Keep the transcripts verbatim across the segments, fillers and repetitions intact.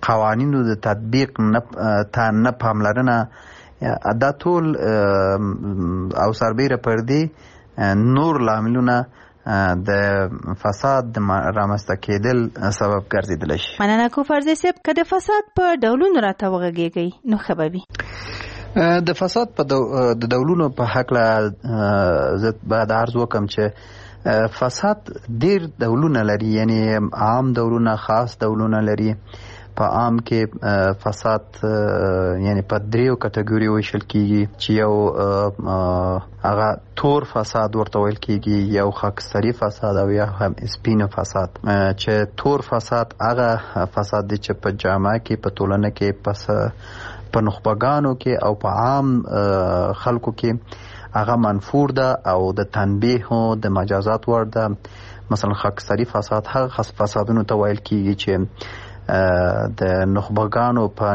قوانینو د تطبیق نه ته نه پاملرنه، دا ټول او سربیره پر دې نور لاملونه د فساد د رامنځته کېدل سبب ګرځېدلی شي. مننه کو فرضي صاحب، که د فساد په ډولونو راته وغږېږئ نو ښه به وي. د فساد په د ډولونو په هکله زه باید عرض وکړم چې فساد ډېر ډولونه لري، یعنی عام ډولونه، خاص ډولونه لري. په عام کې فساد یعنی په دریو کټګوریو ویشل کیږي چې یو هغه تور فساد ورته ویل کیږي، یو خاکستري فساد او یا هم سپین فساد. چې تور فساد هغه فساد دی چې په جامعه کې، په ټولنه کې، پس په نخبګانو کې او په عام خلکو کې هغه منفور ده او د تنبیه او د مجازات وړ ده. مثلا خاکستري فساد هغه خاص فسادونو ته ویل کیږي چې د نخبګانو په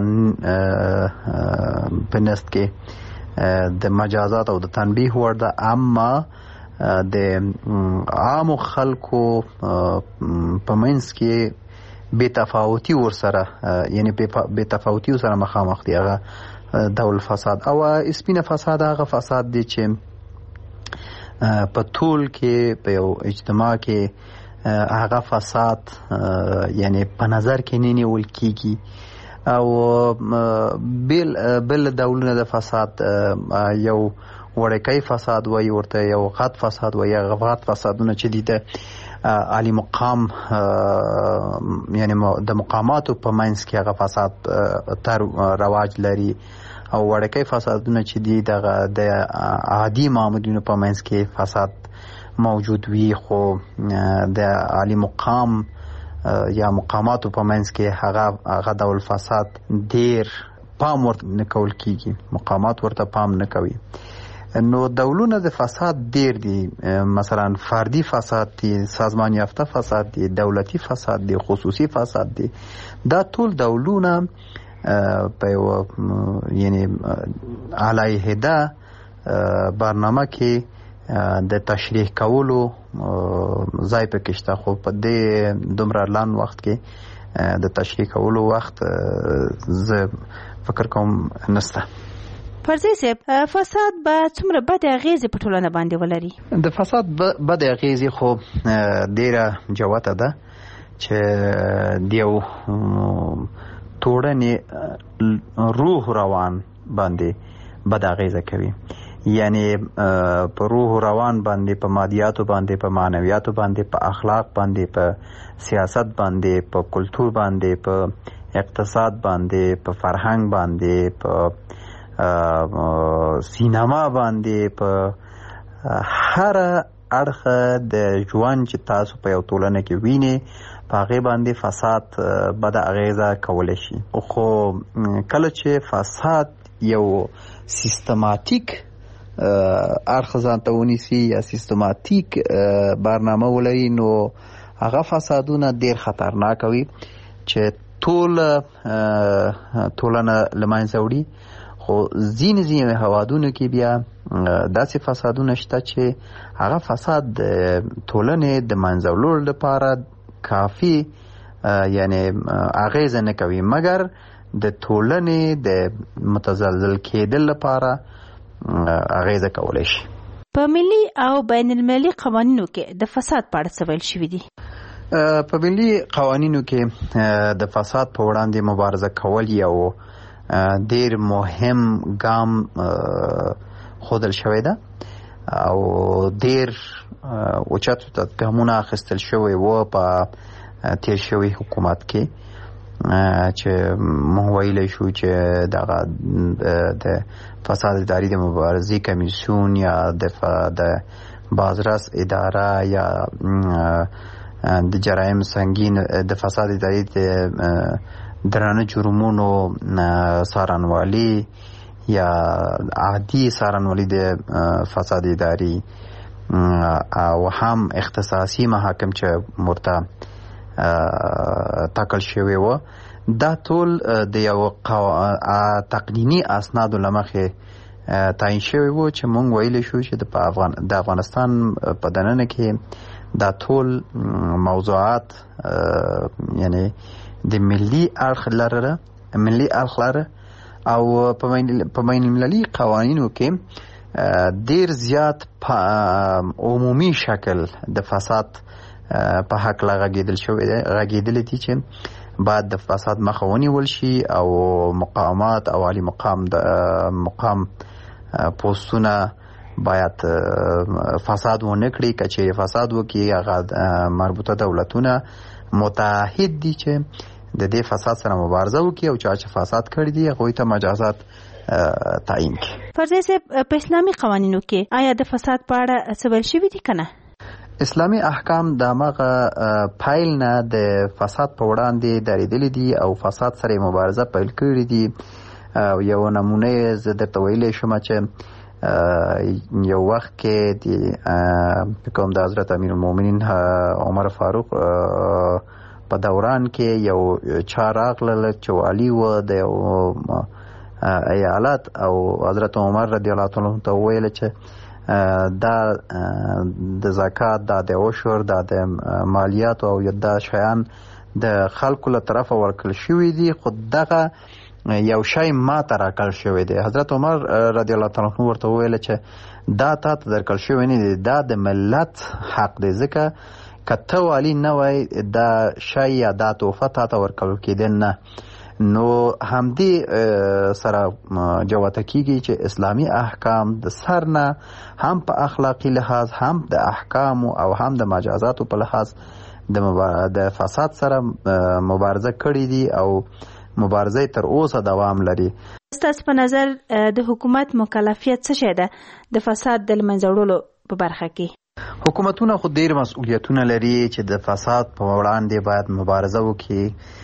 په نست کې د مجازات او د تنبیه وړ ده، اما د عامو خلکو په منځ کې بې تفاوتي ورسره، یعنی بې تفاوتي ورسره مخامخ دی، هغه ډول فساد. او سپینه فساد هغه فساد دی چې په ټول کې په یو اجتماع کې هغه فساد یعنی په نظر کې نه نیول کیږي. او بل بل ډولونه د فساد یو وړوکی فساد وایي ورته، یو غټ فساد وایي. هغه غټ فسادونه چې دي د عالی مقام یعنی د مقاماتو په منځ کې هغه فساد تر رواج لري، او وړوکی فسادونه چې دي د عادي معمولینو په منځ کې فساد موجود وي، خو د عالی مقام یا مقاماتو په منځ کې هغه هغه ډول فساد ډیر پام ورته نه کول کیږي، مقامات ورته پام نه کوي. نو ډولونه د فساد ډیر دي، مثلا فردي فساد دي، سازمان یافته فساد دي، دولتي فساد دي، خصوصي فساد دي. دا ټول ډولونه په یو یعنی علیحده برنامه کې د تشریح کولو ځای پکې شته، خو په دې دومره لنډ وخت کې د تشریح کولو وخت زه فکر کوم نشته. فرضي صاحب، فساد به څومره بدې اغېزې په ټولنه باندې ولري؟ د فساد بدې اغېزې خو ډېره جوته ده چې د یو ټولنې روح روان باندې بد اغېزه کوي. یعنی په روح روان باندې، په مادیاتو باندې، په معنویاتو باندې، په اخلاق باندې، په سیاست باندې، په کلتور باندې، په اقتصاد باندې، په فرهنګ باندې، په سینما باندې، په هر اړخ د ژوند چې تاسو په یو ټولنه کې وینئ په هغې باندې فساد بده اغېزه کولی شي. خو کله چې فساد یو سیستماتیک اړخ ځان ته ونیسي یا سیستماتیک برنامه ولري، نو هغه فسادونه ډېر خطرناک وي چې ټول ټولنه له منځه وړي. خو ځینې ځینې هوادونو کې بیا داسې فسادونه شته چې هغه فساد د ټولنې د منځه وړلو لپاره کافي یعنی اغېزه نه کوي، مګر د ټولنې د متزلزل کېدل لپاره اغېزه کولی شي. په ملي او بین المللي قوانینو کې د فساد په اړه څه ویل شوي دي؟ په ملي قوانینو کې د فساد په وړاندې مبارزه کول یو ډېر مهم ګام ښودل شوی ده او ډېر اوچت ګامونه اخیستل شوي وو په تیر شوي حکومت کې، چې موږ ویلی شو چې دغه د فساد اداري د مبارزې کمیسیون یا د بازرس اداره یا د جرایم سنگین د فساد اداري د درانه جرمونو څارنوالي یا عادي څارنوالي د فساد اداري او هم اختصاصي محاکم چې ورته ټاکل شوي وو، دا ټول د یو تقنیني اسنادو له مخې تعیین شوي وو چې موږ ویلی شو چې د افغانستان په دننه کې دا ټول موضوعات یعنی د ملي اړخ لره ملي اړخ لره او په بین المللي قوانینو کې ډیر زیات عمومي شکل د فساد په حق لا غږیدل شوی دی غږیدل دي چې بعد د فساد مخه ونیول شي او مقامات او عالی مقام د مقام پوسټونه باید فساد ونه کړي که چیرې فساد وکړي هغه مربوطه دولتونه متحد دي چې د دې فساد سره مبارزه وکړي او چا چې فساد کړی دي هغوی ته مجازات تعیین کړي. فرضیه صاحب په اسلامي قوانینو کې آیا د فساد په اړه څه ویل شوي دي که نه؟ اسلامي احکام د هماغه پایل نه د فساد په وړاندې درېدلي دي او فساد سره مبارزه پیل کړي دي. یو نمونه یې زه درته ویلی شم چې یو وخت کې د کوم د حضرت امیرالمؤمنین عمر فاروق په دوران کې یو چا راغلل چې والي و د یو ایالت او حضرت عمر رضی الله تعالی عنه ته وویل چې دا د زکات دا د عشر دا د مالیات او دا شیان د خلکو له طرفه ورکړل شوي دي خو دغه یو شی ما ته راکړل شوی دی. حضرت عمر رضی الله تعالی عنه ورته وویل چې دا تا ته درکړل شوی نه دی دا د ملت حق دی ځکه که ته والي نه وای دا شی یا دا تحفه تا ته ورکول کېدل نه. نو همدې سره جوته کیږي چې اسلامي احکام د سر نه هم په اخلاقي لحاظ هم د احکام او هم د مجازاتو په لحاظ د فساد سره مبارزه کړې دي او مبارزه تر اوسه دوام لري. ستاسو په نظر د حکومت مکلفیت څه شی ده د فساد د له منځه وړلو په برخه کې؟ حکومتونه خو ډیر مسؤلیتونه لري چې د فساد په وړاندې باید مبارزه وکړي.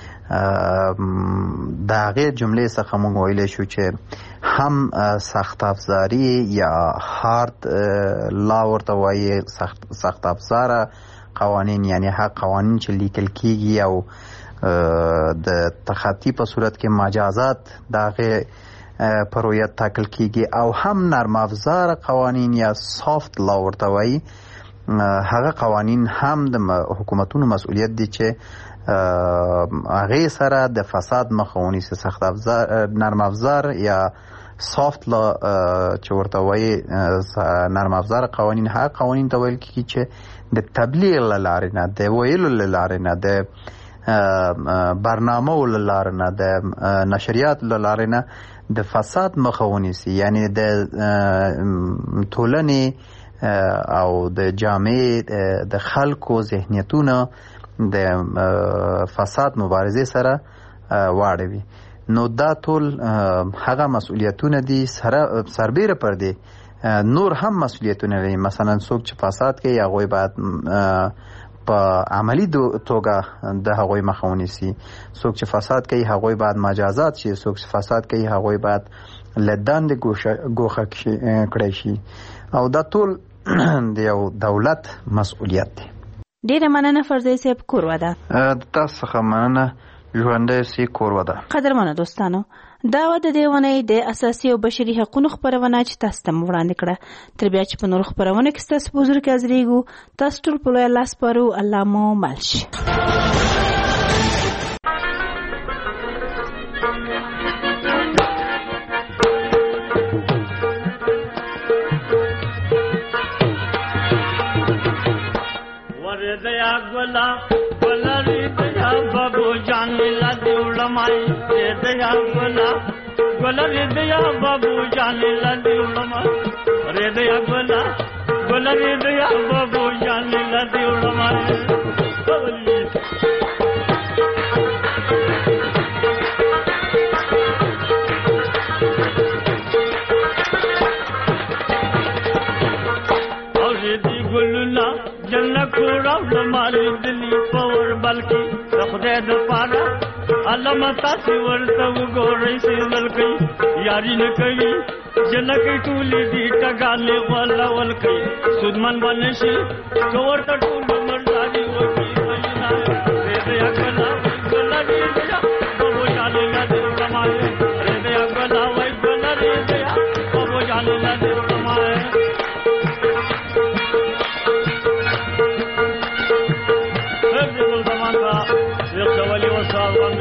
د هغې جملې څخه موږ ویلی شو چې هم سخت افزاري یا هارد لا ورته وایي سخت افزاره قوانین یعنی هغه قوانین چې لیکل کیږي او د تخطي په صورت کې مجازات د هغې په رویت ټاکل کیږي او هم نرم افزاره قوانین یا سافت لا ورته وایي هغه قوانین هم د حکومتونو مسؤلیت دي چې هغې سره د فساد مخه ونیسي. سخت افزار نرم افزار یا سافت لا چې ورته وایي نرم افزار قوانین هغه قوانین ته ویل کېږي چې د تبلیغ له لارې نه د ویلو له لارې نه د برنامو له لارې نه د نشریاتو له لارې نه د فساد مخه ونیسي یعنی د ټولنې او د جامعې د خلکو ذهنیتونه د فساد مبارزې سره واړوي. نو دا ټول هغه مسؤلیتونه دي سره سربیره پر دي نور هم مسؤلیتونه لري. مثلا څوک چې فساد کوي هغوی باید په عملی توګه د هغوی مخه ونیسي. څوک چې فساد کوي هغوی باید مجازات شي. څوک چې فساد کوي هغوی باید له دندې ګوښه کړی شي او دا ټول د یو دولت مسؤلیت دی. ډیره مننه فرضیه صاحب. کور وده تاسو څخه مننه. ژوندی سي کور وده. قدرمنو دوستانو دا و د دې ونې د اساسي او بشري حقوقو خپرونه چې تاسو ته وړاندې کړه. تر بیا چې په نور خپرونه کې ستاسو په حضور کې حاضرېږو تاسو ټول په لوی الله سپارو. الله مو مل شي. गोला गोला रे दया बाबू जान ला दिउलमाई रे दया गोला गोला रे दया बाबू जान ला दिउलमाई रे दया गोला गोला रे दया बाबू जान ला दिउलमाई और दी गुलना जन्नत कोड़ा मारी दिली पवर बल्कि खुदे द पारा अलम तासी वर्त गोरे से ललकई यारी न कई जनक टूली दी टगाने वाला वलकई सुदमन बनशी चोर त टूल मर्दारी वकी महीना रे दया गला गला रे दया वो जाने ना दे कमाए रे दया गला वही गला रे दया वो जाने ना दे कमाए Wali wa sallam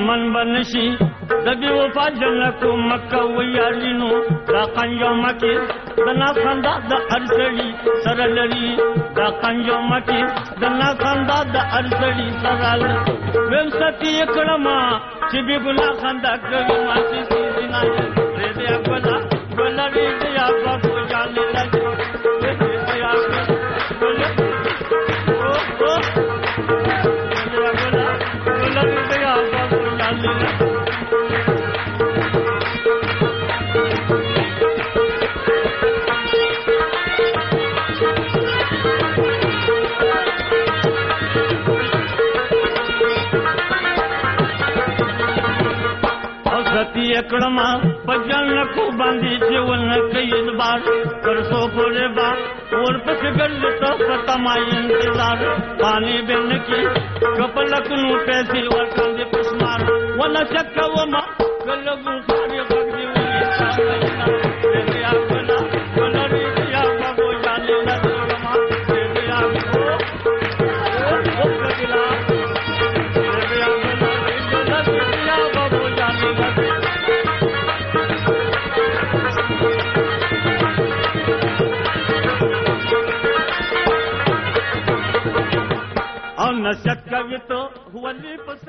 दुश्मन बनशी दबी वफा जनक मक्का वयालिनो दा कंजो मकी दना खंदा द अरसड़ी सरलरी दा कंजो मकी दना खंदा द अरसड़ी सरल वेम सती एकड़मा चिबी गुना खंदा करी मासी सीना रे दे अकला गलरी दे आपा को जाने लगे रे दे आपा बोले ओ ओ रे अकला गलरी दे आपा को जाने लगे एकड़मा पजन को बांधी जीवन कई बार करसो बोले बा और पस गल तो पतमा इंतजार पानी बिन की कपलक नु पैसी और कंदे पुस्मार वला चक्का वमा गलगु सारे बगदी हुई रे आपला गलरी दिया बाबू जाने ना तोमा रे आपको ओ गदिला रे आपला गलरी दिया बाबू जाने ना नशक कवितो हुआ